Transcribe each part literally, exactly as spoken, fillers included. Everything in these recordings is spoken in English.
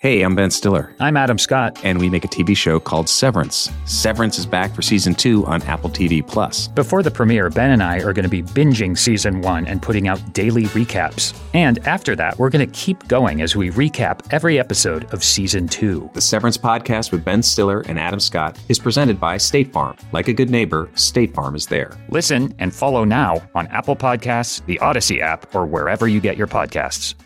Hey, I'm Ben Stiller. I'm Adam Scott. And we make a T V show called Severance. Severance is back for season two on Apple T V Plus. Before the premiere, Ben and I are going to be binging season one and putting out daily recaps. And after that, we're going to keep going as we recap every episode of season two. The Severance podcast with Ben Stiller and Adam Scott is presented by State Farm. Like a good neighbor, State Farm is there. Listen and follow now on Apple Podcasts, the Odyssey app, or wherever you get your podcasts.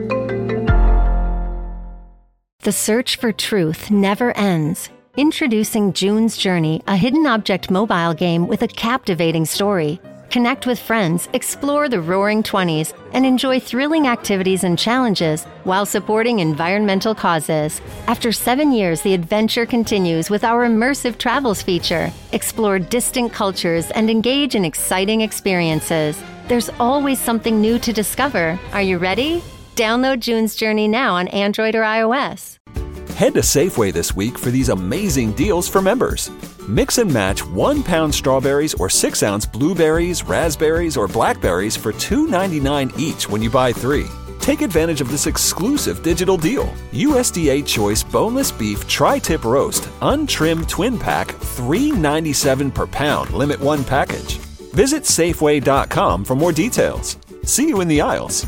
The search for truth never ends. Introducing June's Journey, a hidden object mobile game with a captivating story. Connect with friends, explore the Roaring Twenties, and enjoy thrilling activities and challenges while supporting environmental causes. After seven years, the adventure continues with our immersive travels feature. Explore distant cultures and engage in exciting experiences. There's always something new to discover. Are you ready? Download June's Journey now on Android or iOS. Head to Safeway this week for these amazing deals for members. Mix and match one pound strawberries or six ounce blueberries, raspberries, or blackberries for two ninety-nine each when you buy three. Take advantage of this exclusive digital deal. U S D A Choice Boneless Beef Tri-Tip Roast, Untrimmed Twin Pack, three ninety-seven per pound, limit one package. Visit Safeway dot com for more details. See you in the aisles.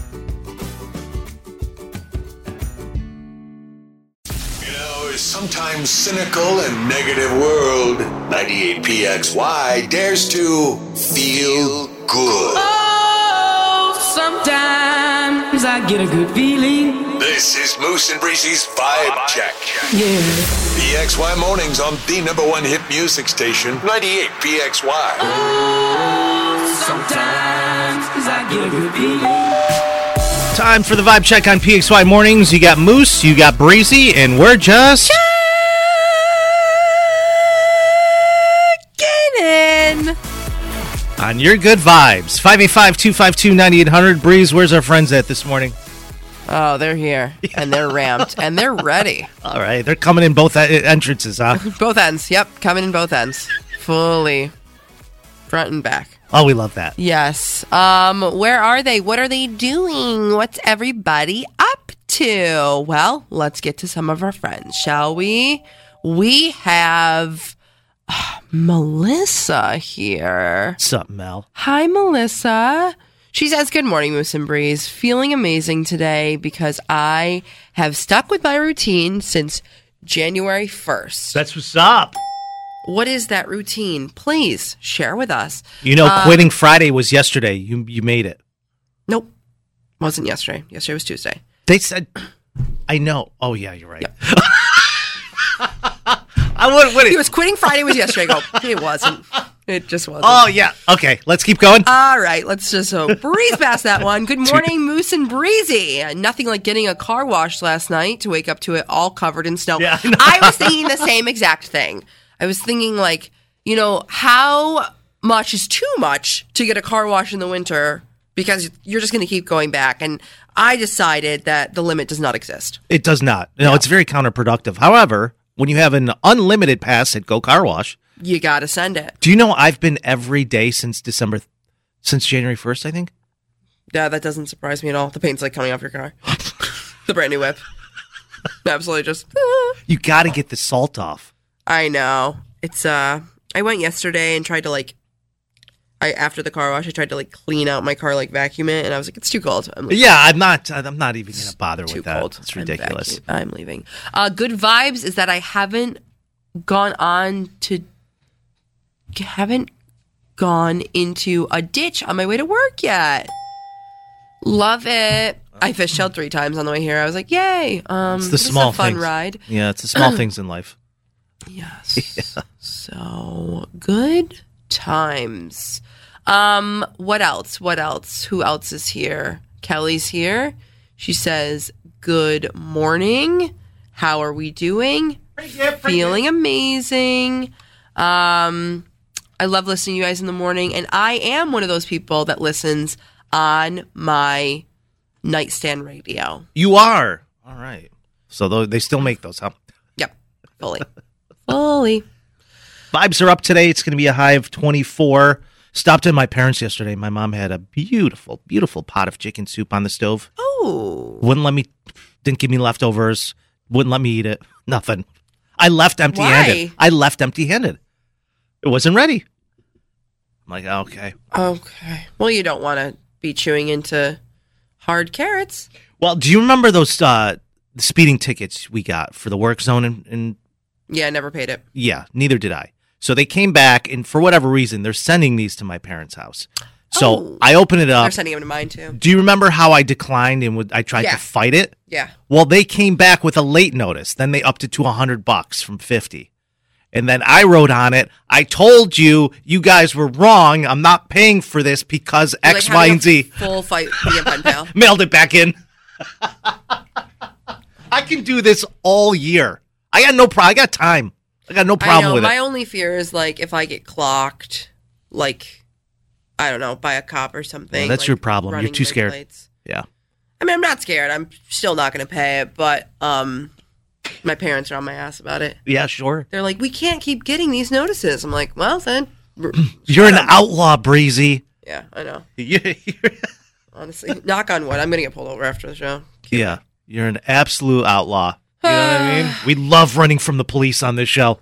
Sometimes cynical and negative world, ninety-eight P X Y dares to feel good. Oh, sometimes I get a good feeling. This is Moose and Breezy's Vibe Check. Yeah. P X Y mornings on the number one hit music station, ninety-eight P X Y. Oh, sometimes I get a good feeling. Time for the Vibe Check on P X Y Mornings. You got Moose, you got Breezy, and we're just... checking in on your good vibes. five eight five, two five two, nine eight hundred. Breeze, where's our friends at this morning? Oh, they're here, and they're ramped, and they're ready. All right, they're coming in both entrances, huh? Both ends, yep, coming in both ends. Fully. Front and back. Oh, we love that. Yes. Um, where are they? What are they doing? What's everybody up to? Well, let's get to some of our friends, shall we? We have uh, Melissa here. What's up, Mel? Hi, Melissa. She says, good morning, Moose and Breeze. Feeling amazing today because I have stuck with my routine since January first. That's what's up. What is that routine? Please share with us. You know, um, quitting Friday was yesterday. You you made it. Nope. Wasn't yesterday. Yesterday was Tuesday. They said, I know. Oh, yeah, you're right. Yep. I would, what he was quitting Friday was yesterday. I go, it wasn't. It just wasn't. Oh, yeah. Okay, let's keep going. All right, let's just uh, breeze past that one. Good morning, Moose and Breezy. Nothing like getting a car wash last night to wake up to it all covered in snow. Yeah, I, I was thinking the same exact thing. I was thinking, like, you know, how much is too much to get a car wash in the winter because you're just going to keep going back. And I decided that the limit does not exist. It does not. No, yeah. It's very counterproductive. However, when you have an unlimited pass at Go Car Wash, you got to send it. Do you know I've been every day since December, since January first, I think? Yeah, that doesn't surprise me at all. The paint's like coming off your car. The brand new whip. Absolutely just. You got to get the salt off. I know. It's, uh, I went yesterday and tried to, like, I after the car wash, I tried to, like, clean out my car, like, vacuum it, and I was like, it's too cold. I'm yeah, I'm not, I'm not even going to bother with that. Cold. It's ridiculous. I'm, I'm leaving. Uh, good vibes is that I haven't gone on to, haven't gone into a ditch on my way to work yet. Love it. I fished out three times on the way here. I was like, yay. Um, it's the small this is a fun things. ride. Yeah, it's the small things in life. Yes. Yeah. So good times. Um, what else? What else? Who else is here? Kelly's here. She says, good morning. How are we doing? Pretty good, pretty Feeling good. amazing. Um, I love listening to you guys in the morning. And I am one of those people that listens on my nightstand radio. You are. All right. So they still make those, huh? Yep. Fully. Fully. Vibes are up today. It's going to be a high of twenty-four. Stopped at my parents yesterday. My mom had a beautiful, beautiful pot of chicken soup on the stove. Oh. Wouldn't let me, didn't give me leftovers. Wouldn't let me eat it. Nothing. I left empty-handed. Why? I left empty-handed. It wasn't ready. I'm like, okay. Okay. Well, you don't want to be chewing into hard carrots. Well, do you remember those uh, speeding tickets we got for the work zone? And, and Yeah, I never paid it. yeah, neither did I. So they came back, and for whatever reason, they're sending these to my parents' house. So Oh. I open it They're up. sending them to mine, too. Do you remember how I declined and would I tried Yeah. to fight it? Yeah. Well, they came back with a late notice. Then they upped it to one hundred bucks from fifty. And then I wrote on it, I told you, you guys were wrong. I'm not paying for this because You're X, like Y, having and a Z. Full fight with a pen pal. Mailed it back in. I can do this all year. I got no problem. I got time. I got no I problem know. with My it. only fear is, like, if I get clocked, like, I don't know, by a cop or something. Well, that's like, your problem. You're running too red scared. lights. Yeah. I mean, I'm not scared. I'm still not going to pay it, but um, my parents are on my ass about it. Yeah, sure. They're like, we can't keep getting these notices. I'm like, well, then. r- You're an shut up. outlaw, Breezy. Yeah, I know. Yeah. Honestly, knock on wood. I'm going to get pulled over after the show. Yeah. You're an absolute outlaw. You know what I mean? We love running from the police on this show.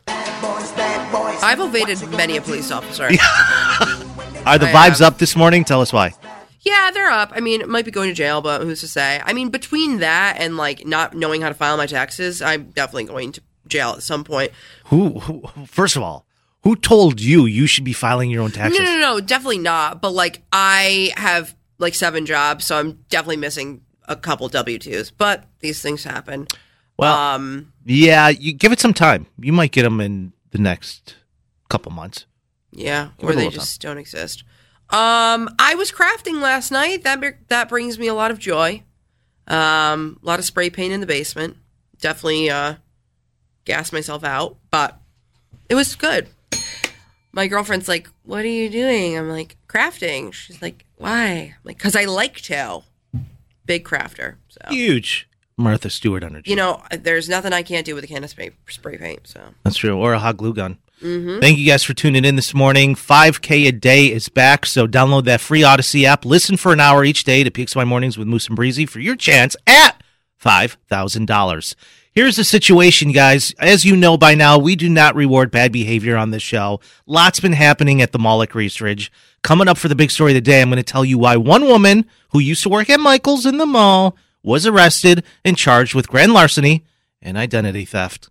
I've evaded many a police officer. Are the I vibes have. up this morning? Tell us why. Yeah, they're up. I mean, it might be going to jail, but who's to say? I mean, between that and, like, not knowing how to file my taxes, I'm definitely going to jail at some point. Who, who first of all, who told you you should be filing your own taxes? No, no, no, definitely not. But, like, I have, like, seven jobs, so I'm definitely missing a couple W two's. But these things happen. Well, um, yeah, you give it some time. You might get them in the next couple months. yeah, Give or it a they little just don't exist. Um, I was crafting last night. That br- that brings me a lot of joy. Um, a lot of spray paint in the basement. Definitely uh, gassed myself out, but it was good. My girlfriend's like, "What are you doing?" I'm like, "Crafting." She's like, "Why?" I'm like, "Cause I like to." Big crafter. So Huge Martha Stewart energy. you know, there's nothing I can't do with a can of spray, spray paint. So That's true. Or a hot glue gun. mm-hmm. Thank you guys for tuning in this morning. five K a day is back, so download that free Odyssey app. Listen for an hour each day to P X Y Mornings with Moose and Breezy for your chance at five thousand dollars. Here's the situation, guys. As you know by now, we do not reward bad behavior on this show. Lots been happening at the mall at Grease Ridge. Coming up for the big story of the day, I'm going to tell you why one woman who used to work at Michael's in the mall was arrested and charged with grand larceny and identity theft.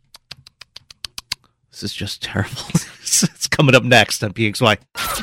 This is just terrible. It's coming up next on P X Y.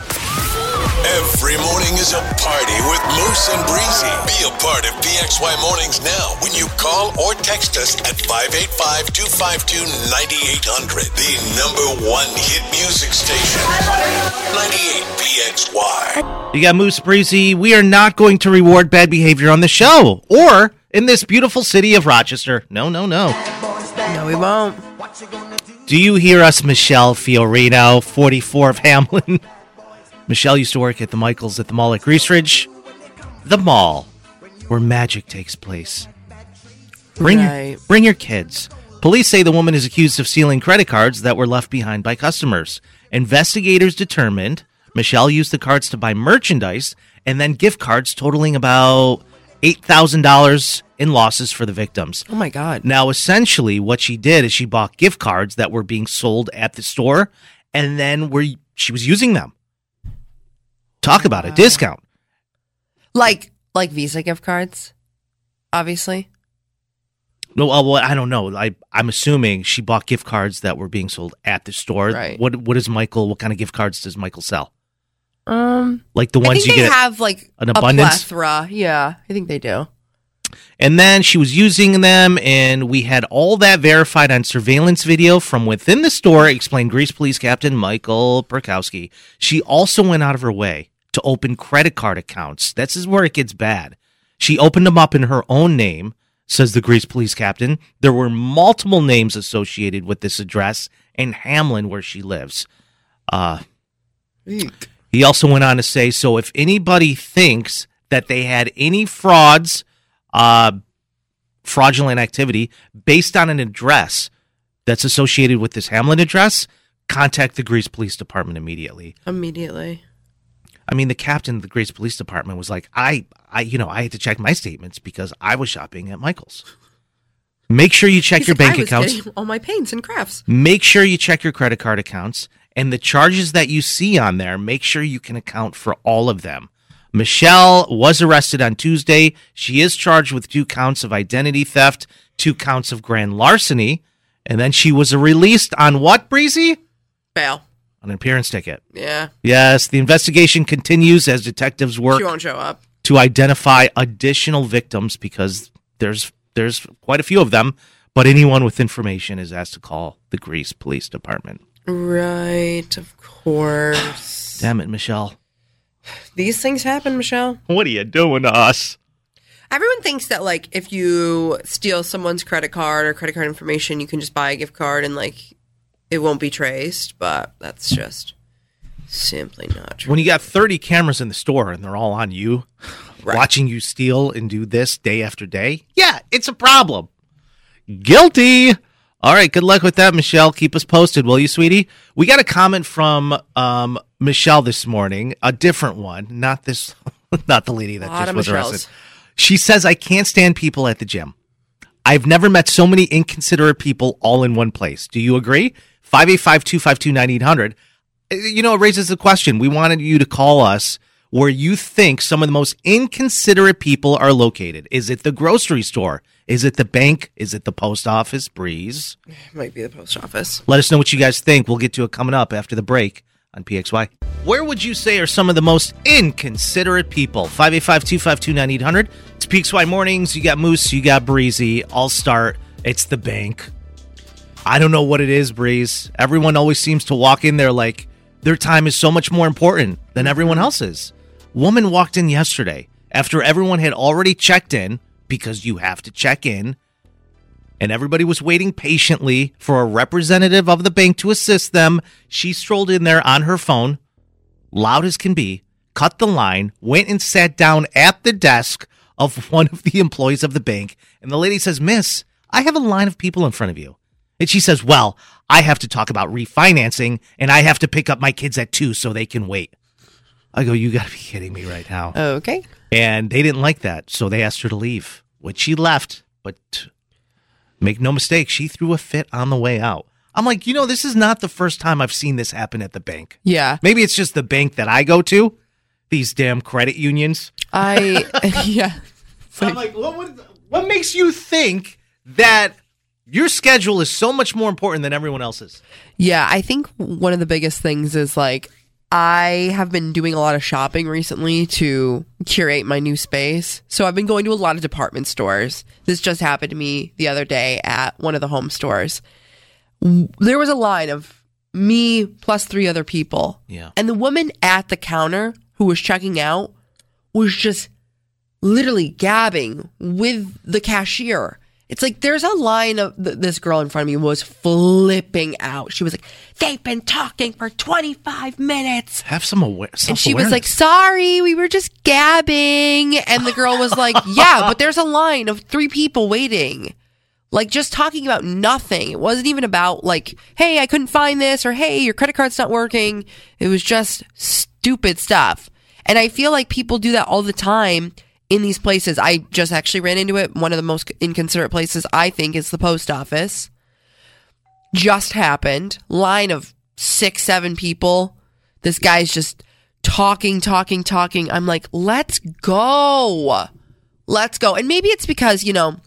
Every morning is a party with Moose and Breezy. Be a part of P X Y Mornings now when you call or text us at five eight five, two five two, nine eight hundred. The number one hit music station. ninety-eight P X Y. You got Moose Breezy. We are not going to reward bad behavior on the show or in this beautiful city of Rochester. No, no, no. no, we won't. Do you hear us, Michelle Fiorino, forty-four of Hamlin? Michelle used to work at the Michaels at the mall at Grease Ridge. The mall where magic takes place. Bring Right. your, bring your kids. Police say the woman is accused of stealing credit cards that were left behind by customers. Investigators determined Michelle used the cards to buy merchandise and then gift cards totaling about eight thousand dollars in losses for the victims. Oh my God. Now, essentially, what she did is she bought gift cards that were being sold at the store, and then were she was using them. Talk about a discount. Like like Visa gift cards, obviously. No, well, well, I don't know. I I'm assuming she bought gift cards that were being sold at the store. Right. What what is Michael? What kind of gift cards does Michael sell? Um, Like the I ones think you they get. at- have like an a abundance? plethora. Yeah, I think they do. And then she was using them, and we had all that verified on surveillance video from within the store, explained Grease Police Captain Michael Perkowski. She also went out of her way to open credit card accounts. This is where it gets bad. She opened them up in her own name, says the Grease Police Captain. There were multiple names associated with this address in Hamlin, where she lives. Uh, he also went on to say, so if anybody thinks that they had any frauds, uh, fraudulent activity based on an address that's associated with this Hamlin address, contact the Grease Police Department immediately. Immediately. I mean, the captain of the Grease Police Department was like, I, I, you know, I had to check my statements because I was shopping at Michael's. Make sure you check He's your like, bank I was accounts. getting all my paints and crafts. Make sure you check your credit card accounts. And the charges that you see on there, make sure you can account for all of them. Michelle was arrested on Tuesday. She is charged with two counts of identity theft, two counts of grand larceny, and then she was released on what, Breezy? Bail. On an appearance ticket. Yeah. Yes, the investigation continues as detectives work She won't show up. to identify additional victims because there's there's quite a few of them, but anyone with information is asked to call the Greece Police Department. Right, of course. Damn it, Michelle. These things happen, Michelle. What are you doing to us? Everyone thinks that, like, if you steal someone's credit card or credit card information, you can just buy a gift card and, like, it won't be traced, but that's just simply not true. When you got thirty cameras in the store and they're all on you, Right. watching you steal and do this day after day, yeah, it's a problem. Guilty. All right, good luck with that, Michelle. Keep us posted, will you, sweetie? We got a comment from um, Michelle this morning, a different one, not this, not the lady that A lot just of was Michelles. arrested. She says, I can't stand people at the gym. I've never met so many inconsiderate people all in one place. Do you agree? five eight five, two five two, nine eight hundred. You know, it raises the question. We wanted you to call us where you think some of the most inconsiderate people are located. Is it the grocery store? Is it the bank? Is it the post office? Breeze. Might be the post office. Let us know what you guys think. We'll get to it coming up after the break on P X Y. Where would you say are some of the most inconsiderate people? five eight five, two five two, nine eight hundred. It's P X Y Mornings. You got Moose. You got Breezy. I'll start. It's the bank. I don't know what it is, Breeze. Everyone always seems to walk in there like their time is so much more important than everyone else's. Woman walked in yesterday after everyone had already checked in, because you have to check in, and everybody was waiting patiently for a representative of the bank to assist them. She strolled in there on her phone, loud as can be, cut the line, went and sat down at the desk of one of the employees of the bank, and the lady says, Miss, I have a line of people in front of you. And she says, well, I have to talk about refinancing, and I have to pick up my kids at two so they can wait. I go, you got to be kidding me right now. Okay. And they didn't like that, so they asked her to leave, which she left. But make no mistake, she threw a fit on the way out. I'm like, you know, this is not the first time I've seen this happen at the bank. Yeah. Maybe it's just the bank that I go to, these damn credit unions. I, yeah. I'm like, what, what, what makes you think that your schedule is so much more important than everyone else's? Yeah, I think one of the biggest things is, like, I have been doing a lot of shopping recently to curate my new space. So I've been going to a lot of department stores. This just happened to me the other day at one of the home stores. There was a line of me plus three other people. Yeah. And the woman at the counter who was checking out was just literally gabbing with the cashier. It's like there's a line of th- this girl in front of me was flipping out. She was like, they've been talking for twenty-five minutes. Have some aware- And she was like, sorry, we were just gabbing. And the girl was like, yeah, but there's a line of three people waiting. Like, just talking about nothing. It wasn't even about, like, hey, I couldn't find this, or hey, your credit card's not working. It was just stupid stuff. And I feel like people do that all the time in these places. I just actually ran into it. One of the most inconsiderate places, I think, is the post office. Just happened. Line of six, seven people. This guy's just talking, talking, talking. I'm like, let's go. Let's go. And maybe it's because, you know,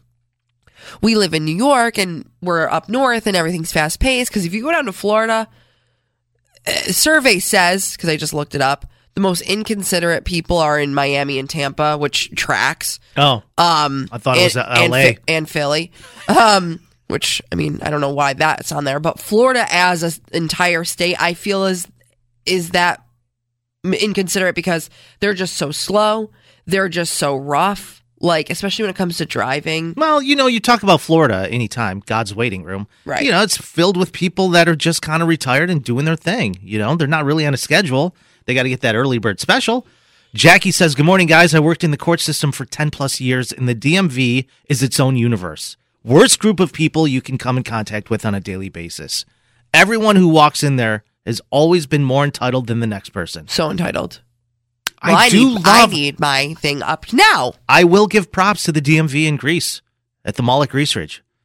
we live in New York and we're up north and everything's fast paced. Because if you go down to Florida, uh, survey says, because I just looked it up, the most inconsiderate people are in Miami and Tampa, which tracks. Oh, um, I thought it was and, L A. and, Phi- and Philly. Um, which, I mean, I don't know why that's on there, but Florida as an entire state, I feel is is that inconsiderate because they're just so slow. They're just so rough. Like, especially when it comes to driving. Well, you know, you talk about Florida anytime, God's waiting room. Right. You know, it's filled with people that are just kind of retired and doing their thing. You know, they're not really on a schedule. They got to get that early bird special. Jackie says, good morning, guys. I worked in the court system for ten plus years, and the D M V is its own universe. Worst group of people you can come in contact with on a daily basis. Everyone who walks in there has always been more entitled than the next person. So entitled. I, Well, I, do need, love... I need my thing up now. I will give props to the D M V in Greece at the Mall at Greece Ridge.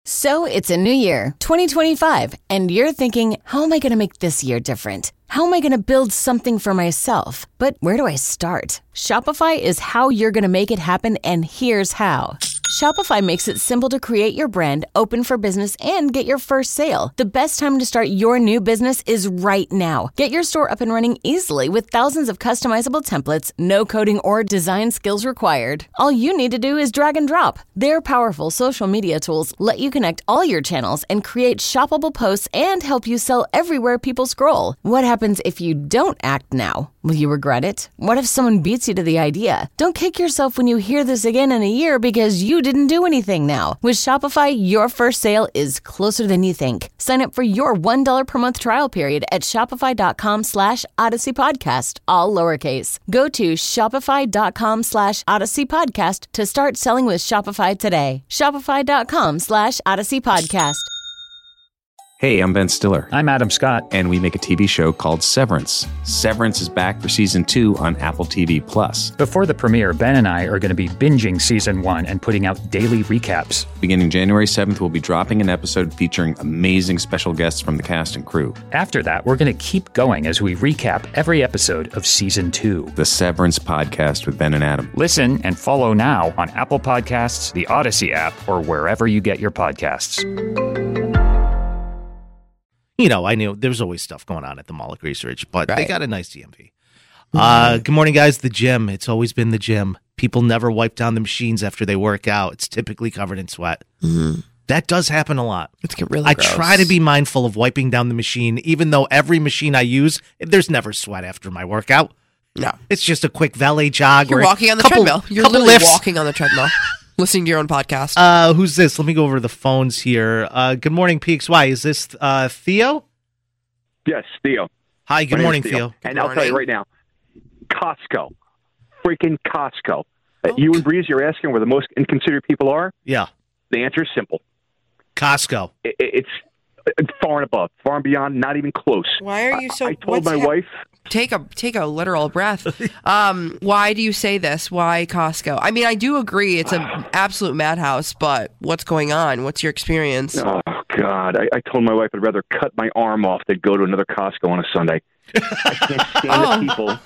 So it's a new year, twenty twenty-five, and you're thinking, how am I going to make this year different? How am I going to build something for myself? But where do I start? Shopify is how you're going to make it happen, and here's how. Shopify makes it simple to create your brand, open for business, and get your first sale. The best time to start your new business is right now. Get your store up and running easily with thousands of customizable templates, no coding or design skills required. All you need to do is drag and drop. Their powerful social media tools let you connect all your channels and create shoppable posts and help you sell everywhere people scroll. What happens if you don't act now? Will you regret it? What if someone beats you to the idea? Don't kick yourself when you hear this again in a year because you didn't do anything now. With Shopify, your first sale is closer than you think. Sign up for your one dollar per month trial period at shopify.com slash Odyssey Podcast, all lowercase. Go to shopify.com slash Odyssey Podcast to start selling with Shopify today. Shopify.com slash Odyssey Podcast. Hey, I'm Ben Stiller. I'm Adam Scott. And we make a T V show called Severance. Severance is back for season two on Apple T V Plus. Before the premiere, Ben and I are going to be binging season one and putting out daily recaps. Beginning January seventh, we'll be dropping an episode featuring amazing special guests from the cast and crew. After that, we're going to keep going as we recap every episode of season two. The Severance Podcast with Ben and Adam. Listen and follow now on Apple Podcasts, the Odyssey app, or wherever you get your podcasts. You know, I knew there was always stuff going on at the Mall at Grease Ridge, but Right. they got a nice D M V. Uh, good morning, guys. The gym. It's always been the gym. People never wipe down the machines after they work out. It's typically covered in sweat. Mm-hmm. That does happen a lot. It's get really I gross. try to be mindful of wiping down the machine, even though every machine I use, there's never sweat after my workout. No. It's just a quick valet jog. You're or a walking on the couple, treadmill. You're couple literally lifts. walking on the treadmill, listening to your own podcast. Uh, who's this? Let me go over the phones here. Uh, good morning, P X Y. Is this uh, Theo? Yes, Theo. Hi, good My morning, name's Theo. And I'll tell you right now, Costco, freaking Costco. Uh, Oh, you and Breeze, you're asking where the most inconsiderate people are? Yeah, The answer is simple. Costco. It, it's it's far and above, far and beyond, not even close. Why are you so? I, I told what's my hap- wife, Take a take a literal breath. Um, why do you say this? Why Costco? I mean, I do agree it's an absolute madhouse, but what's going on? What's your experience? oh, God, I, I told my wife I'd rather cut my arm off than go to another Costco on a Sunday. I can't stand Oh. the people.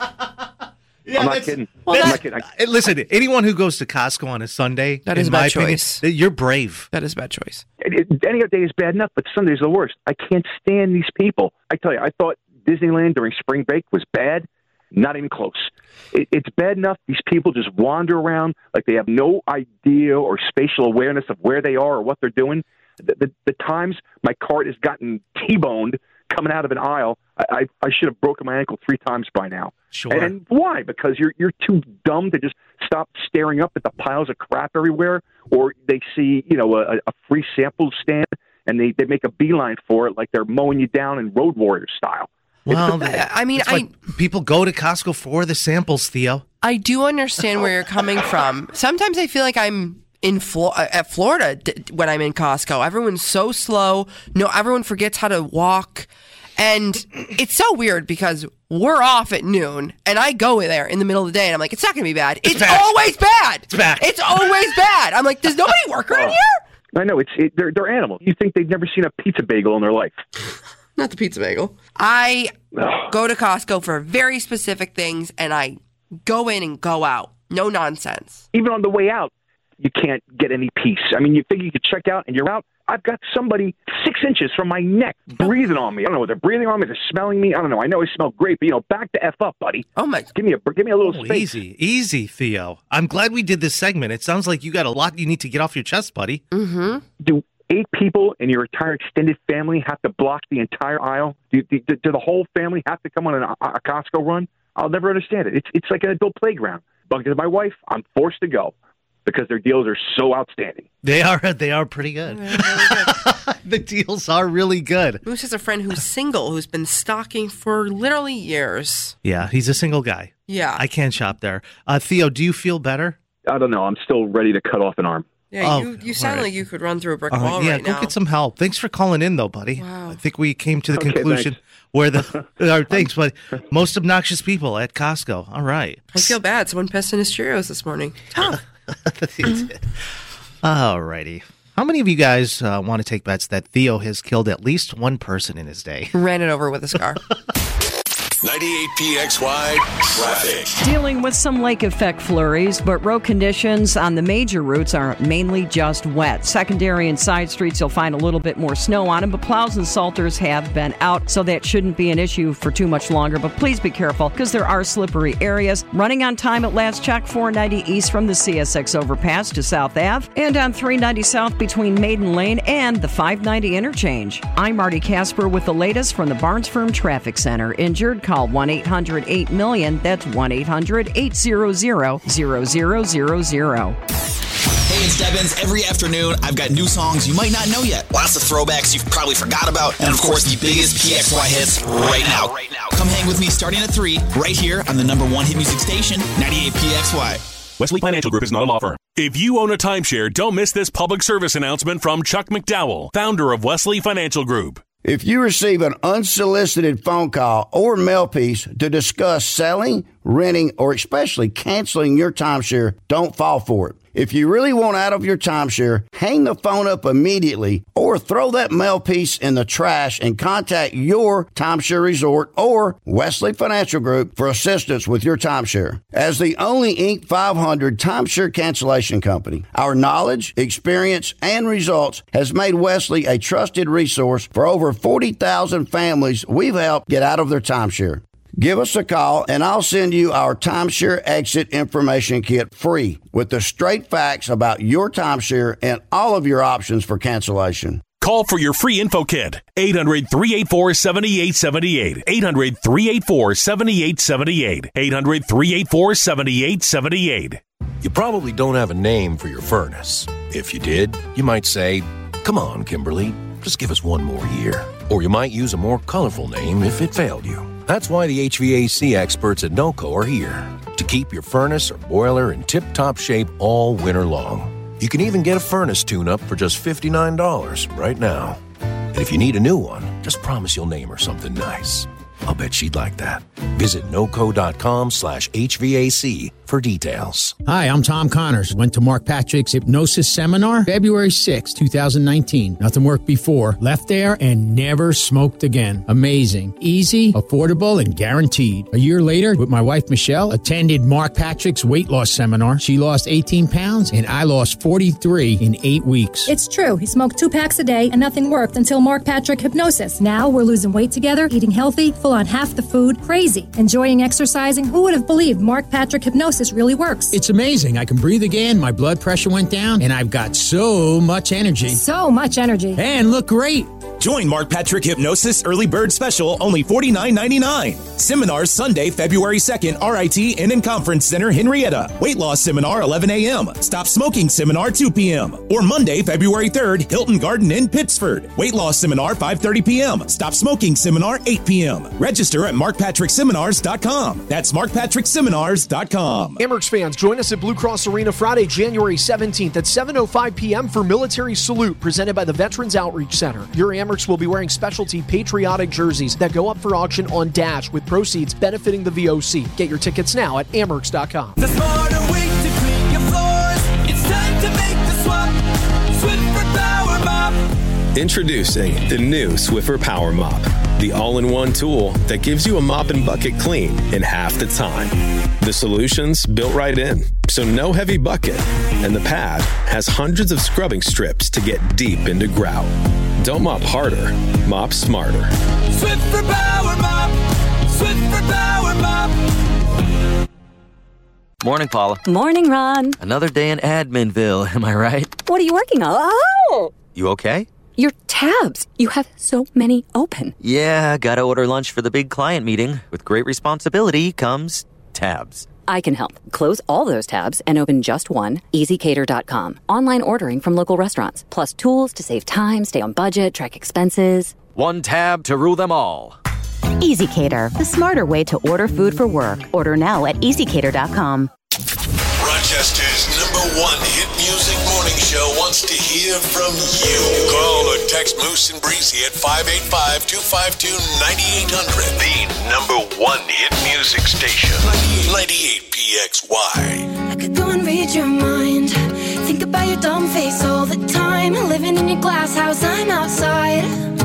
Yeah, I'm not that's- kidding. well, I'm that's- not kidding. I, Hey, listen, anyone who goes to Costco on a Sunday, That in is a my bad opinion, choice. you're brave. That is a bad choice. It, it, any other day is bad enough, but Sunday's the worst. I can't stand these people. I tell you, I thought Disneyland during spring break was bad. Not even close. It, it's bad enough these people just wander around like they have no idea or spatial awareness of where they are or what they're doing. The, the, the times my cart has gotten T-boned coming out of an aisle, I, I, I should have broken my ankle three times by now. Sure. And why? Because you're you're too dumb to just stop staring up at the piles of crap everywhere, or they see, you know, a, a free sample stand and they, they make a beeline for it like they're mowing you down in Road Warrior style. Well, I, I mean, it's I like people go to Costco for the samples, Theo. I do understand where you're coming from. Sometimes I feel like I'm in Flo- at Florida d- when I'm in Costco. Everyone's so slow. No, everyone forgets how to walk. And it's so weird because we're off at noon and I go there in the middle of the day and I'm like, it's not going to be bad. It's, bad. always bad. It's bad. It's always bad. I'm like, does nobody work around Oh. here? I know it's it, they're they're animals. You think they've never seen a pizza bagel in their life? Not the pizza bagel. I Ugh. go to Costco for very specific things and I go in and go out. No nonsense. Even on the way out, you can't get any peace. I mean, you think you could check out and you're out. I've got somebody six inches from my neck breathing on me. I don't know what they're breathing on me. They're smelling me. I don't know. I know I smell great, but, you know, back the F up, buddy. Oh, my. Give me a give me a little Oh, space. easy, easy, Theo. I'm glad we did this segment. It sounds like you got a lot you need to get off your chest, buddy. Mm-hmm. Do eight people in your entire extended family have to block the entire aisle? Do, do, do the whole family have to come on an, a Costco run? I'll never understand it. It's it's like an adult playground. But because of my wife, I'm forced to go because their deals are so outstanding. They are they are pretty good. The deals are really good. Moose has a friend who's single who's been stocking for literally years. Yeah, he's a single guy. Yeah. I can't shop there. Uh, Theo, do you feel better? I don't know. I'm still ready to cut off an arm. Yeah, Oh, you, you sound all right. like you could run through a brick Uh, wall yeah, right go now. get some help. Thanks for calling in, though, buddy. Wow. I think we came to the Okay, conclusion thanks. where the uh, thanks, but most obnoxious people at Costco. All right. I feel bad. Someone pissed in his Cheerios this morning. All righty. How many of you guys uh, want to take bets that Theo has killed at least one person in his day? Ran it over with his car. ninety-eight P X Y traffic. Dealing with some lake effect flurries, but road conditions on the major routes are mainly just wet. Secondary and side streets, you'll find a little bit more snow on them, but plows and salters have been out, so that shouldn't be an issue for too much longer. But please be careful, because there are slippery areas. Running on time at last check, four ninety east from the C S X overpass to South Ave, and on three ninety south between Maiden Lane and the five ninety interchange. I'm Marty Casper with the latest from the Barnes Firm Traffic Center. Injured? Call one eight hundred eight million. That's one eight hundred eight hundred zero zero zero zero. Hey, it's Devins. Every afternoon, I've got new songs you might not know yet. Lots of throwbacks you've probably forgot about. And, of course, the biggest P X Y hits right now. Come hang with me starting at three, right here on the number one hit music station, ninety-eight P X Y. Wesley Financial Group is not a law firm. If you own a timeshare, don't miss this public service announcement from Chuck McDowell, founder of Wesley Financial Group. If you receive an unsolicited phone call or mail piece to discuss selling, renting, or especially canceling your timeshare, don't fall for it. If you really want out of your timeshare, hang the phone up immediately or throw that mail piece in the trash and contact your timeshare resort or Wesley Financial Group for assistance with your timeshare. As the only Inc five hundred timeshare cancellation company, our knowledge, experience, and results has made Wesley a trusted resource for over forty thousand families we've helped get out of their timeshare. Give us a call, and I'll send you our timeshare exit information kit free with the straight facts about your timeshare and all of your options for cancellation. Call for your free info kit. eight hundred three eight four seven eight seven eight. eight hundred three eight four seven eight seven eight. eight hundred three eight four seven eight seven eight. You probably don't have a name for your furnace. If you did, you might say, "Come on, Kimberly, just give us one more year." Or you might use a more colorful name if it failed you. That's why the H V A C experts at NOCO are here to keep your furnace or boiler in tip-top shape all winter long. You can even get a furnace tune-up for just fifty-nine dollars right now. And if you need a new one, just promise you'll name her something nice. I'll bet she'd like that. Visit noco.com slash HVAC for details. Hi, I'm Tom Connors. Went to Mark Patrick's Hypnosis Seminar February sixth, twenty nineteen. Nothing worked before. Left there and never smoked again. Amazing. Easy, affordable, and guaranteed. A year later, with my wife Michelle, attended Mark Patrick's weight loss seminar. She lost eighteen pounds and I lost forty-three in eight weeks. It's true. He smoked two packs a day and nothing worked until Mark Patrick Hypnosis. Now we're losing weight together, eating healthy, full on half the food, crazy. Enjoying exercising. Who would have believed Mark Patrick Hypnosis really works? It's amazing. I can breathe again, my blood pressure went down, and I've got so much energy. So much energy. And look great. Join Mark Patrick Hypnosis Early Bird Special, only forty-nine ninety-nine. Seminars Sunday, February second, R I T Inland Conference Center, Henrietta. Weight loss seminar, eleven a.m. Stop smoking seminar, two p.m. Or Monday, February third, Hilton Garden Inn, Pittsford. Weight loss seminar, five thirty p.m. Stop smoking seminar, eight p.m. Register at mark patrick seminars dot com. That's mark patrick seminars dot com. Amerks fans, join us at Blue Cross Arena Friday, January seventeenth at seven oh five p.m. for Military Salute, presented by the Veterans Outreach Center. Your Amerks will be wearing specialty patriotic jerseys that go up for auction on Dash, with proceeds benefiting the V O C. Get your tickets now at amerks dot com. The smarter way to clean your floors. It's time to make the swap. Swiffer Power Mop. Introducing the new Swiffer Power Mop, the all-in-one tool that gives you a mop and bucket clean in half the time. The solution's built right in, so no heavy bucket, and the pad has hundreds of scrubbing strips to get deep into grout. Don't mop harder, mop smarter. Swiffer Power Mop. Swiffer Power Mop. Morning, Paula. Morning, Ron. Another day in Adminville, am I right? What are you working on? Oh! You okay? Your tabs. You have so many open. Yeah, gotta order lunch for the big client meeting. With great responsibility comes tabs. I can help. Close all those tabs and open just one. easy cater dot com. Online ordering from local restaurants. Plus tools to save time, stay on budget, track expenses. One tab to rule them all. EasyCater, the smarter way to order food for work. Order now at easy cater dot com. Rochester's number one hit music morning show wants to hear from you. Call or text Moose and Breezy at five eight five, two five two, nine eight hundred. The number one hit music station. ninety-eight P X Y. I could go and read your mind. Think about your dumb face all the time. Live Living in your glass house, I'm outside.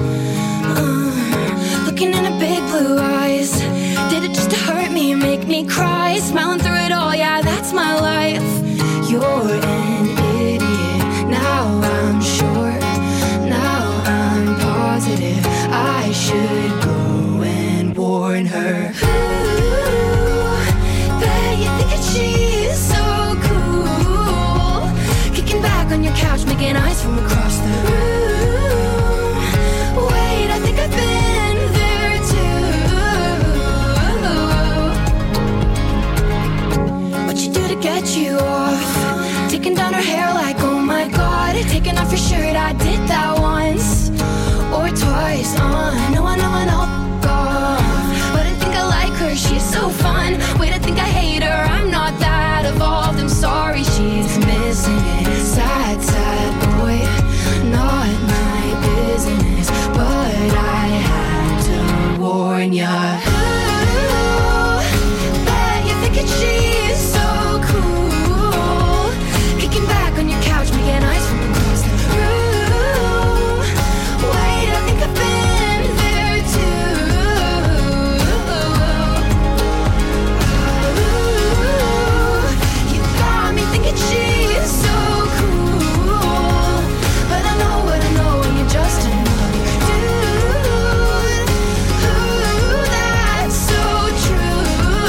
Uh, looking in her big blue eyes. Did it just to hurt me, make me cry? Smiling through it all, yeah, that's my life. You're an idiot, now I'm sure. Now I'm positive I should go and warn her. Ooh, bet you think that she's so cool. Kicking back on your couch, making eyes from across the room. Wait, I think I've been there too. What you do to get you off? Taking down her hair like, oh my god. Taking off your shirt, I did that once or twice. Uh, no, I know, I know. But I think I like her, she's so fun. Wait, I think I hate her, I'm not that evolved. I'm sorry, she's missing it. Sad, sad boy, not my business. But I had to warn ya. Ooh, bet you're thinking she's so cool. Kicking back on your couch, making eyes from across the room. Wait, I think I've been there too. You got me thinking she's so cool. But I know what I know, and you're just another dude. Ooh, that's so true.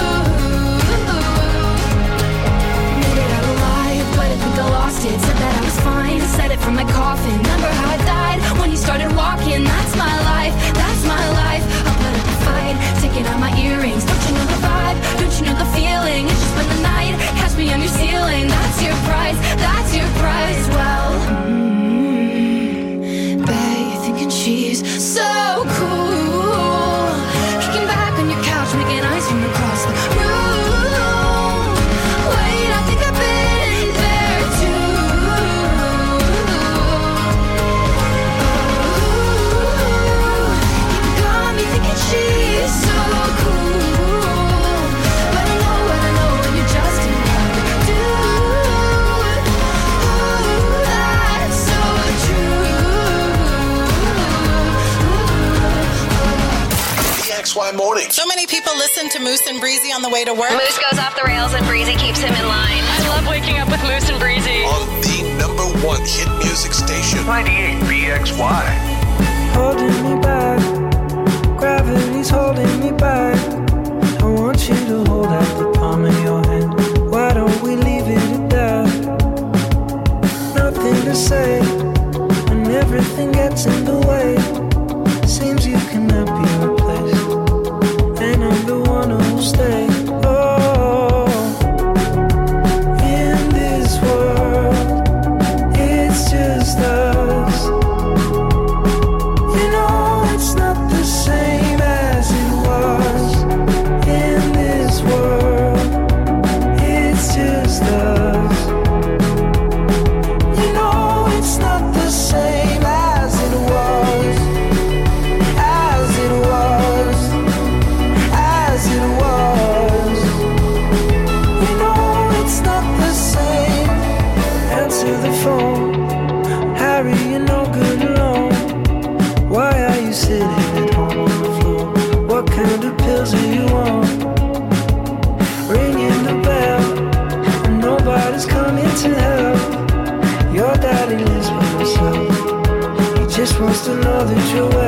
Made it out alive, but I think I lost it. Said that I was fine, said it from my coffin. Remember how I died when you started walking? That's my life, that's my life. I'll put up a fight, taking out my earrings. Don't you know the vibe? Don't you know the feeling? It's just been the night, catch me on your ceiling. That's your price, that's your price. Well, mm, bet you're thinking she's so cool. Kicking back on your couch, making eyes from across the room. Wait, I think I've been there too. You got me thinking she's so cool. But I know what I know, and you're just another dude. Ooh, that's so P X Y Mornings. So many people listen to Moose and Breezy on the way to work. Moose goes off the rails and Breezy keeps him in line. I love waking up with Moose and Breezy. On the number one hit music station. ninety-eight P X Y. Holding me back, gravity's holding me back. I want you to hold out the palm of your hand. Why don't we leave it at that? Nothing to say, and everything gets in the way. Seems you cannot be replaced, and I'm the one who'll stay. Oh, in this world, it's just us. You know it's not the same as it was. In this world, it's just us. You know it's not the same as it was. As it was. As it was. You know it's not the same. Answer the phone. Harry, you're no good alone. Why are you sitting at home on the floor? What kind of pills are you on? Ringing the bell, and nobody's coming to help. Your daddy lives by himself. He just wants to know that you're well.